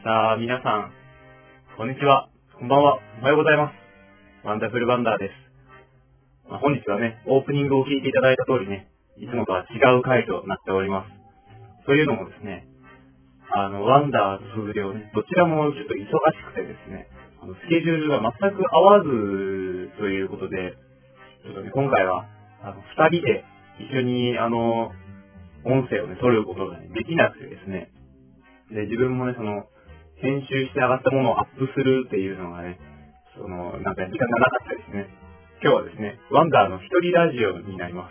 さあ、皆さん、こんにちは。こんばんは。おはようございます。ワンダフルワンダーです。本日はね、オープニングを聞いていただいた通りね、いつもとは違う回となっております。というのもですね、ワンダーとフーレをね、どちらもちょっと忙しくてですね、スケジュールが全く合わずということで、ちょっとね、今回は、二人で一緒に、音声をね、撮ることがね、できなくてですね、で、自分もね、編集して上がったものをアップするっていうのがね、なんか時間がなかったですね。今日はですね、ワンダーの一人ラジオになります。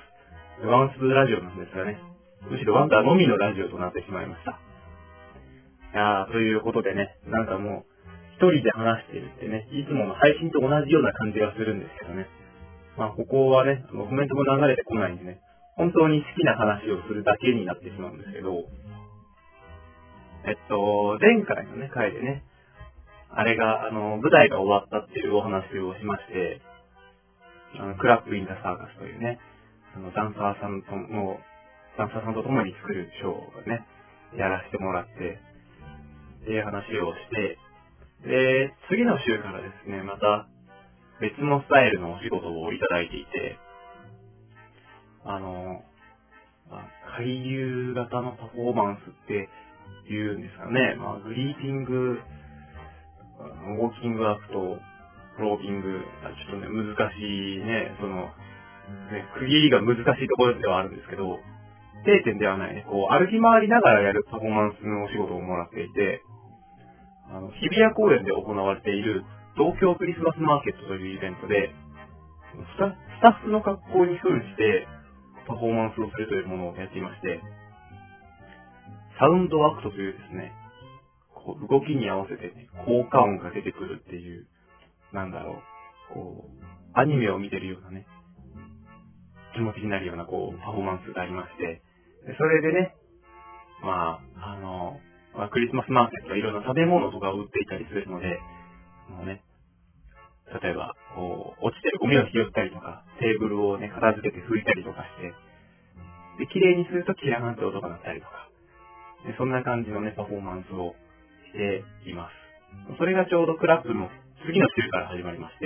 ワンスラジオなんですがね、むしろワンダーのみのラジオとなってしまいました。ということでね、なんかもう、一人で話してるってね、いつもの配信と同じような感じがするんですけどね。ここはね、コメントも流れてこないんでね、本当に好きな話をするだけになってしまうんですけど、前回のね、回でね、あれが、舞台が終わったっていうお話をしまして、クラップインザサーカスというね、ダンサーさんと共に作るショーをね、やらせてもらって、っていう話をして、で、次の週からですね、また、別のスタイルのお仕事をいただいていて、回遊型のパフォーマンスって言うんですかね。グリーティング、ウォーキングアクト、フローティング、ちょっとね、難しいね、区切りが難しいところではあるんですけど、定点ではないね、歩き回りながらやるパフォーマンスのお仕事をもらっていて、日比谷公園で行われている東京クリスマスマーケットというイベントで、スタッフの格好に扮してパフォーマンスをするというものをやっていまして、サウンドアクトというですね、動きに合わせてね、効果音が出てくるっていう、アニメを見てるようなね、気持ちになるようなパフォーマンスがありまして、でそれでね、クリスマスマーケットはいろんな食べ物とかを売っていたりするので、例えば、落ちてるゴミを拾ったりとか、テーブルをね、片付けて拭いたりとかして、で、綺麗にするとキラーンって音が鳴ったりとか、でそんな感じのね、パフォーマンスをしています。それがちょうどクラップの次の週から始まりまして、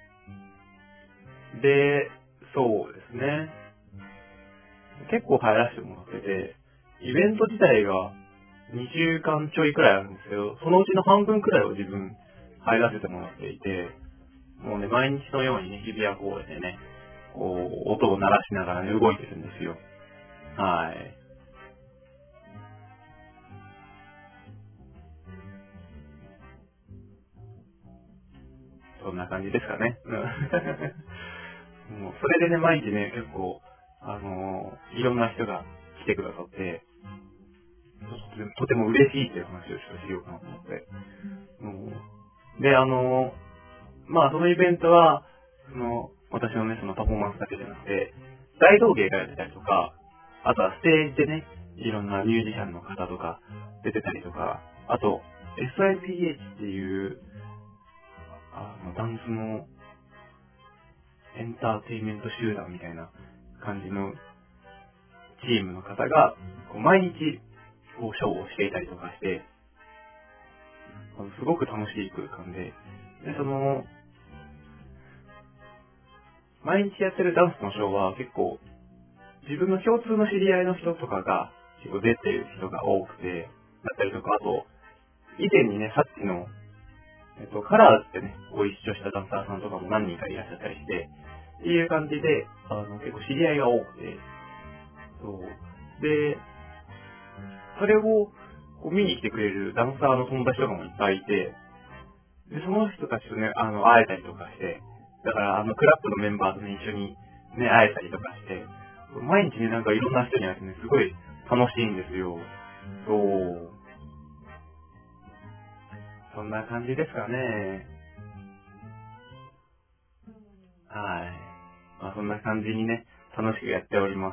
で、そうですね。結構入らせてもらってて、イベント自体が2週間ちょいくらいあるんですけど、そのうちの半分くらいを自分入らせてもらっていて、もうね、毎日のようにね、日比谷公園でね、音を鳴らしながらね、動いてるんですよ。はい。そんな感じですかね。もうそれでね、毎日ね、結構、いろんな人が来てくださって、とても嬉しいっていう話をちょっとしようかなと思って。で、そのイベントは、私のね、そのパフォーマンスだけじゃなくて、大道芸がやってたりとか、あとはステージでね、いろんなミュージシャンの方とか出てたりとか、あと、SIPH っていう、ダンスのエンターテインメント集団みたいな感じのチームの方が、毎日、ショーをしていたりとかして、すごく楽しい空間で、毎日やってるダンスのショーは結構、自分の共通の知り合いの人とかが結構出てる人が多くて、だったりとか、あと、以前にね、さっきの、カラーズってね、ご一緒したダンサーさんとかも何人かいらっしゃったりして、っていう感じで、結構知り合いが多くて、そう。で、それを見に来てくれるダンサーの友達とかもいっぱいいて、で、その人たちとね、会えたりとかして、だから、クラップのメンバーとね、一緒にね、会えたりとかして、毎日ね、なんかいろんな人に会えてね、すごい楽しいんですよ。そう。そんな感じですかね。はい。そんな感じにね、楽しくやっております。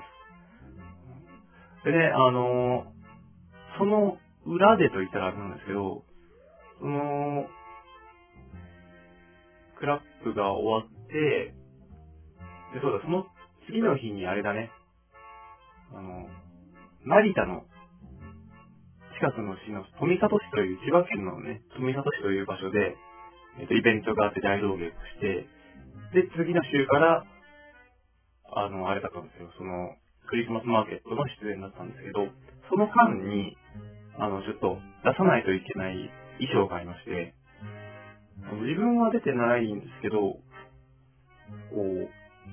でね、その裏でと言ったらあれなんですけど、クラップが終わって、で、そうだ、その次の日にあれだね、成田の近くの市の富里市という、千葉県のね、富里市という場所で、イベントがあって大道芸をして、で、次の週から、あれだったんですよ、クリスマスマーケットの出演だったんですけど、その間に、ちょっと出さないといけない衣装がありまして、自分は出てないんですけど、こう、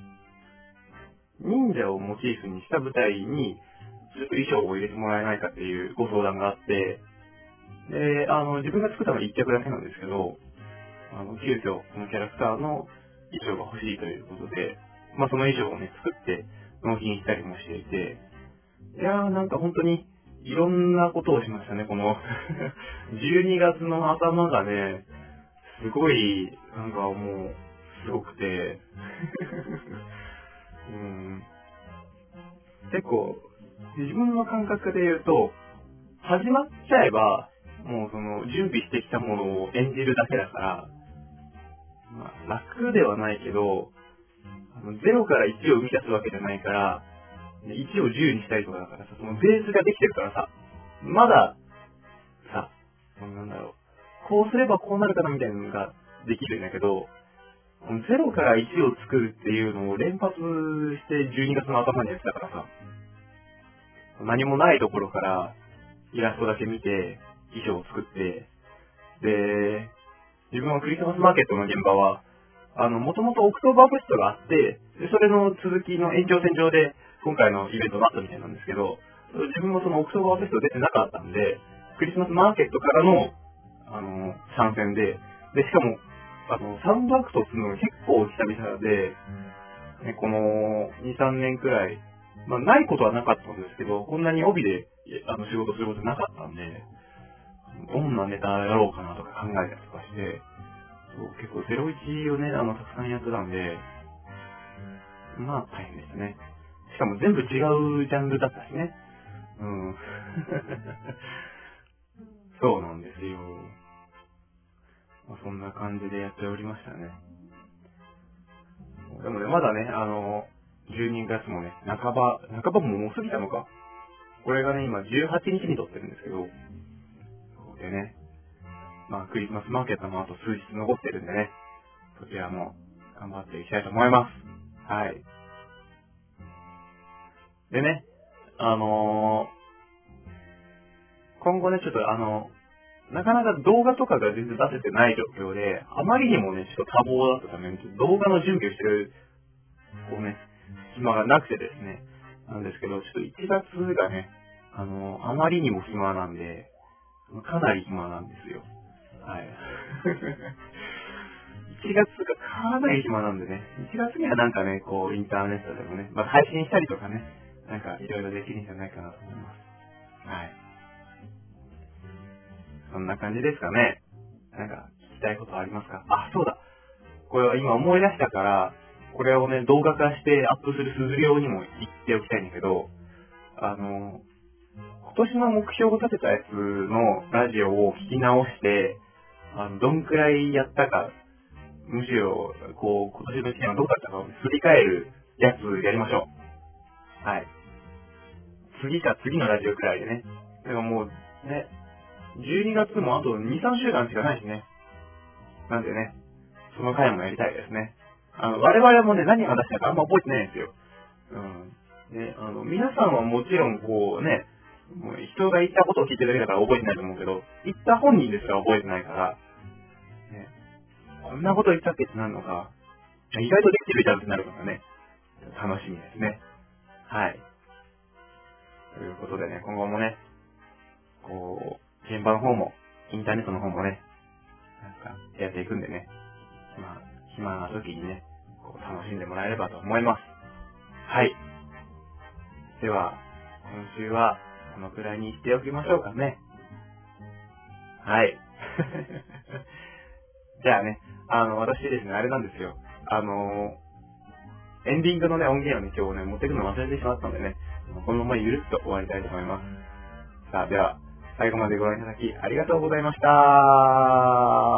忍者をモチーフにした舞台に、ちょっと衣装を入れてもらえないかっていうご相談があって、で、自分が作ったのは1着だけなんですけど、急遽、このキャラクターの衣装が欲しいということで、まあその衣装をね、作って納品したりもしていて、いやーなんか本当にいろんなことをしましたね、この12月の頭がね、すごい、なんかもう、すごくて、結構、自分の感覚で言うと、始まっちゃえば、もう準備してきたものを演じるだけだから、まあ、楽ではないけど、0から1を生み出すわけじゃないから、1を10にしたりとかだからさ、そのベースができてるからさ、まだ、さ、なんだろう、こうすればこうなるかなみたいなのができるんだけど、0から1を作るっていうのを連発して12月の頭にやってたからさ、何もないところからイラストだけ見て、衣装を作って、で、自分はクリスマスマーケットの現場は、もともとオクトーバーフェストがあって、でそれの続きの延長線上で、今回のイベントになったみたいなんですけど、自分もそのオクトーバーフェスト出てなかったんで、クリスマスマーケットからの、参戦で、しかも、サウンドアクトするのが結構久々で、ね、この2、3年くらい、まあ、ないことはなかったんですけど、こんなに帯で、仕事することなかったんで、どんなネタやろうかなとか考えたりとかして、結構01をね、たくさんやってたんで、まあ大変でしたね。しかも全部違うジャンルだったしね。そうなんですよ。まあ、そんな感じでやっておりましたね。でもね、まだね、12月もね、半ばももう過ぎたのか。これがね、今18日に撮ってるんですけど、そうでね、まあクリスマスマーケットのあと数日残ってるんでね、そちらも頑張っていきたいと思います。はい。でね、今後ね、ちょっとなかなか動画とかが全然出せてない状況で、あまりにもね、ちょっと多忙だったために、動画の準備をしてる、こうね、暇がなくてですね、なんですけど、ちょっと1月がね、あまりにも暇なんで、かなり暇なんですよ。はい。1月がかなり暇なんでね、1月にはなんかね、こう、インターネットでもね、まあ、配信したりとかね、なんかいろいろできるんじゃないかなと思います。はい。そんな感じですかね。なんか、聞きたいことありますか？あ、そうだ。これは今思い出したから、これをね、動画化してアップするすずり用にも言っておきたいんだけど、今年の目標を立てたやつのラジオを聞き直して、どんくらいやったか、むしろ、こう、今年の1年はどうだったかを振り返るやつやりましょう。はい。次のラジオくらいでね。でももう、ね、12月もあと2、3週間しかないしね。なんでね、その回もやりたいですね。我々もね、何話したかあんま覚えてないんですよ。ね、皆さんはもちろんこうね、もう人が言ったことを聞いてるだけだから覚えてないと思うけど、言った本人ですら覚えてないから、ね、こんなこと言ったっけってなるのか、意外とできてるじゃんってなるのがね、楽しみですね。はい。ということでね、今後もね、こう、現場の方も、インターネットの方もね、なんか、やっていくんでね、まあ、暇な時にね、こう楽しんでもらえればと思います。はい。では、今週は、このくらいにしておきましょうかね。はい。じゃあね、私ですね、あれなんですよ。エンディングのね、音源をね、今日ね、持ってくの忘れてしまったんでね、このままゆるっと終わりたいと思います。さあ、では、最後までご覧いただきありがとうございました。